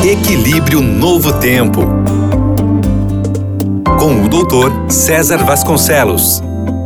Equilíbrio Novo Tempo, com o doutor César Vasconcelos.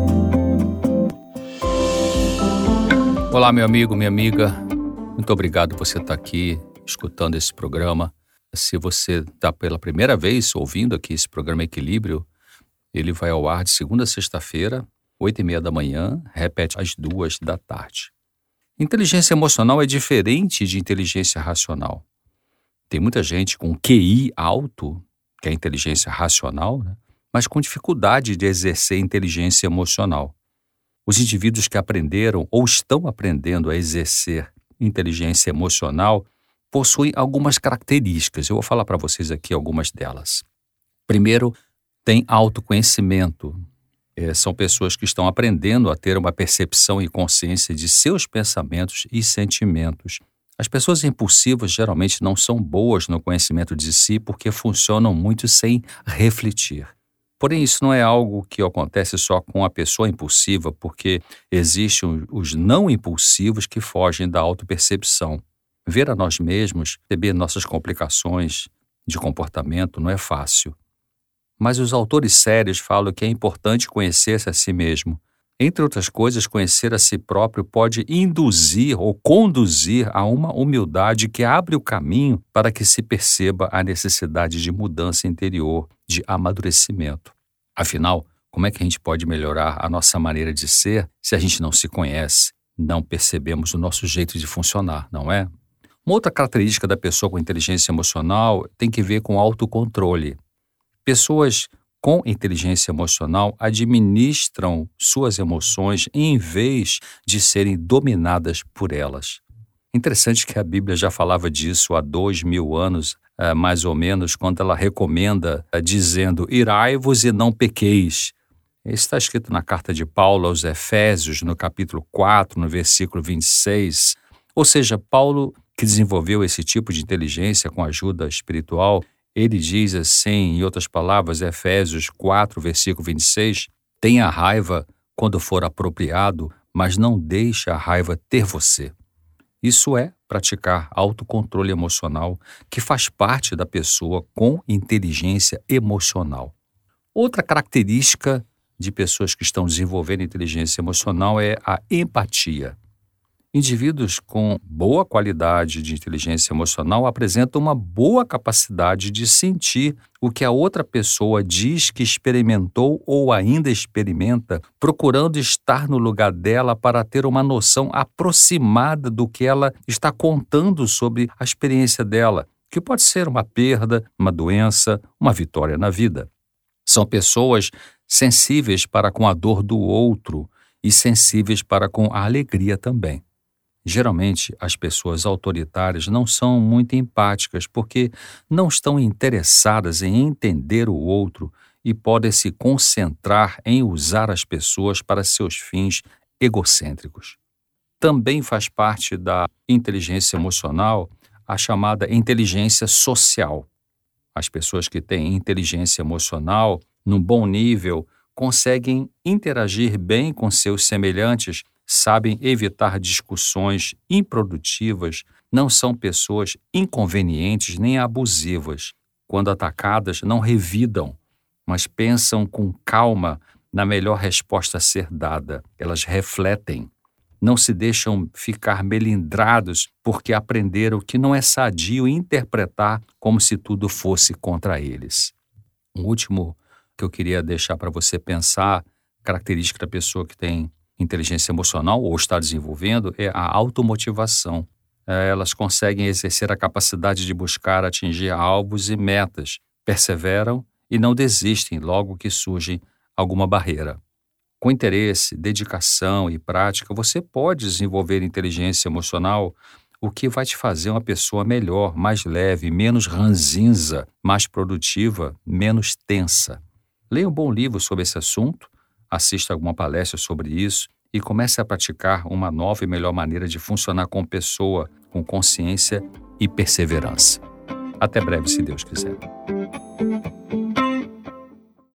Olá, meu amigo, minha amiga. Muito obrigado por você estar aqui escutando esse programa. Se você está pela primeira vez ouvindo aqui esse programa Equilíbrio, ele vai ao ar de segunda a sexta-feira, 8h30 da manhã, repete às 14h. Inteligência emocional é diferente de inteligência racional. Tem muita gente com QI alto, que é inteligência racional, né? Mas com dificuldade de exercer inteligência emocional. Os indivíduos que aprenderam ou estão aprendendo a exercer inteligência emocional possuem algumas características. Eu vou falar para vocês aqui algumas delas. Primeiro, tem autoconhecimento. São pessoas que estão aprendendo a ter uma percepção e consciência de seus pensamentos e sentimentos. As pessoas impulsivas geralmente não são boas no conhecimento de si porque funcionam muito sem refletir. Porém, isso não é algo que acontece só com a pessoa impulsiva, porque existem os não impulsivos que fogem da autopercepção. Ver a nós mesmos, perceber nossas complicações de comportamento não é fácil. Mas os autores sérios falam que é importante conhecer-se a si mesmo. Entre outras coisas, conhecer a si próprio pode induzir ou conduzir a uma humildade que abre o caminho para que se perceba a necessidade de mudança interior, de amadurecimento. Afinal, como é que a gente pode melhorar a nossa maneira de ser se a gente não se conhece, não percebemos o nosso jeito de funcionar, não é? Uma outra característica da pessoa com inteligência emocional tem que ver com autocontrole. Pessoas com inteligência emocional administram suas emoções em vez de serem dominadas por elas. Interessante que a Bíblia já falava disso há 2000 anos, mais ou menos, quando ela recomenda, dizendo: irai-vos e não pequeis. Isso está escrito na carta de Paulo aos Efésios, no capítulo 4, no versículo 26. Ou seja, Paulo, que desenvolveu esse tipo de inteligência com ajuda espiritual, ele diz assim, em outras palavras, Efésios 4, versículo 26, tenha raiva quando for apropriado, mas não deixe a raiva ter você. Isso é praticar autocontrole emocional, que faz parte da pessoa com inteligência emocional. Outra característica de pessoas que estão desenvolvendo inteligência emocional é a empatia. Indivíduos com boa qualidade de inteligência emocional apresentam uma boa capacidade de sentir o que a outra pessoa diz que experimentou ou ainda experimenta, procurando estar no lugar dela para ter uma noção aproximada do que ela está contando sobre a experiência dela, que pode ser uma perda, uma doença, uma vitória na vida. São pessoas sensíveis para com a dor do outro e sensíveis para com a alegria também. Geralmente, as pessoas autoritárias não são muito empáticas porque não estão interessadas em entender o outro e podem se concentrar em usar as pessoas para seus fins egocêntricos. Também faz parte da inteligência emocional a chamada inteligência social. As pessoas que têm inteligência emocional, num bom nível, conseguem interagir bem com seus semelhantes, sabem evitar discussões improdutivas, não são pessoas inconvenientes nem abusivas. Quando atacadas, não revidam, mas pensam com calma na melhor resposta a ser dada. Elas refletem, não se deixam ficar melindrados porque aprenderam que não é sadio interpretar como se tudo fosse contra eles. Um último que eu queria deixar para você pensar, característica da pessoa que tem inteligência emocional ou está desenvolvendo, é a automotivação. Elas conseguem exercer a capacidade de buscar atingir alvos e metas, perseveram e não desistem logo que surge alguma barreira. Com interesse, dedicação e prática, você pode desenvolver inteligência emocional, o que vai te fazer uma pessoa melhor, mais leve, menos ranzinza, mais produtiva, menos tensa. Leia um bom livro sobre esse assunto, assista alguma palestra sobre isso e comece a praticar uma nova e melhor maneira de funcionar como pessoa, com consciência e perseverança. Até breve, se Deus quiser.